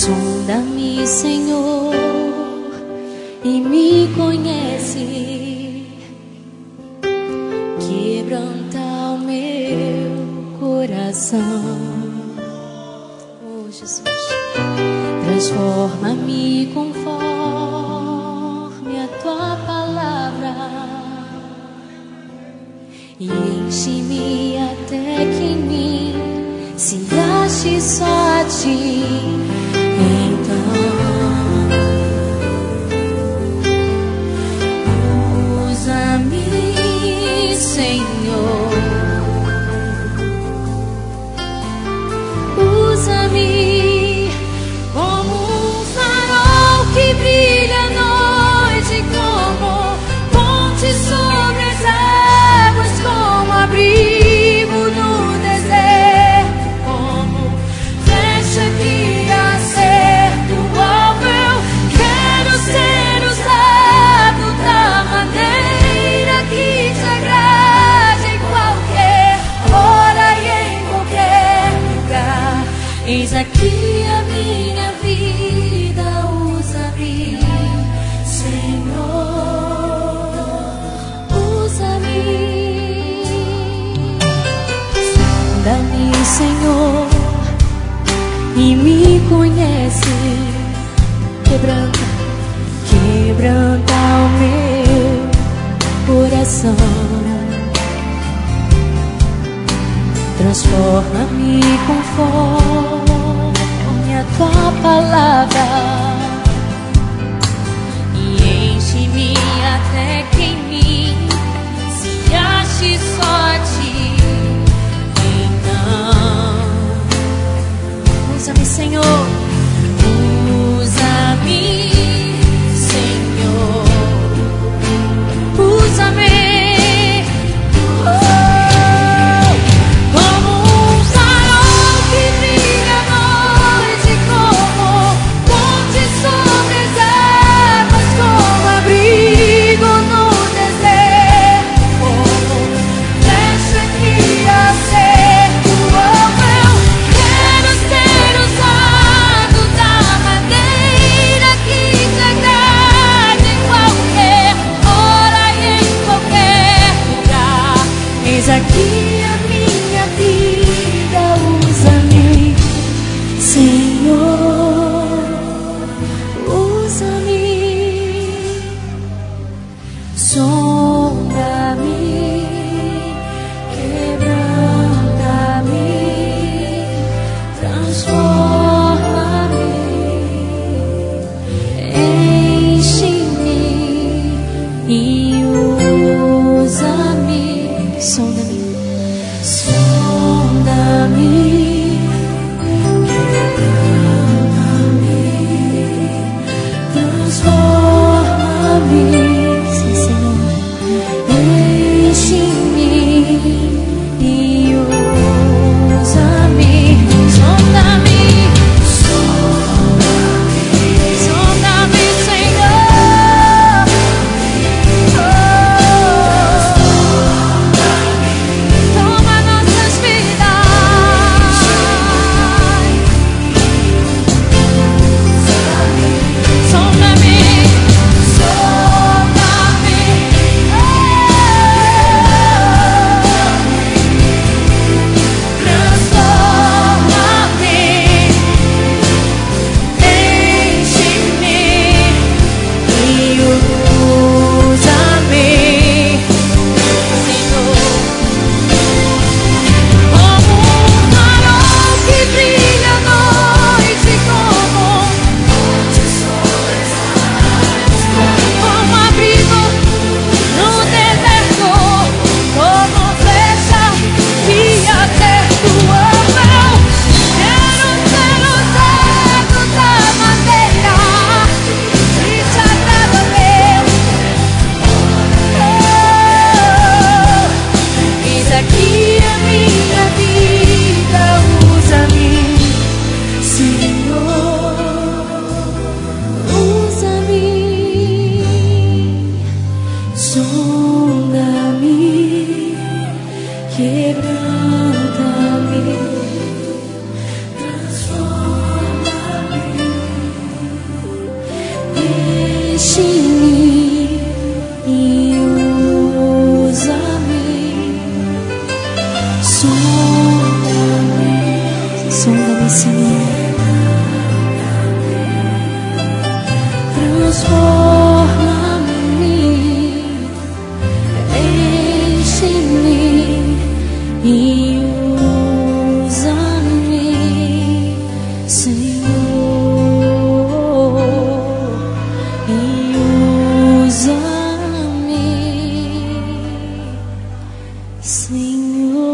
Sonda-me, Senhor, e me conhece. Quebranta o meu coração. Oh, Jesus. Transforma-me conforme a tua palavra e enche-me até que em mim se ache só a ti. Então usa-me, Senhor, usa-me como um farol que brilha à noite, como ponte sobre as águas, como abrigo no deserto, como flecha que acerta o alvo. Eu quero ser usado da maneira que te agrade, em qualquer hora e em qualquer lugar. Eis aqui a minha vida, usa-me, Senhor, usa-me. Sonda-me, Senhor, e me conhece. Quebranta o meu coração. Transforma-me conforme a tua palavra e enche-me até que em mim se ache só a ti. Então usa-me, Senhor, usa-me, Senhor, usa-me. Como um farol que brilha à noite, como ponte Sonda-me, Senhor. Transforma-me, enche-me e usa-me, Senhor, e usa-me, Senhor.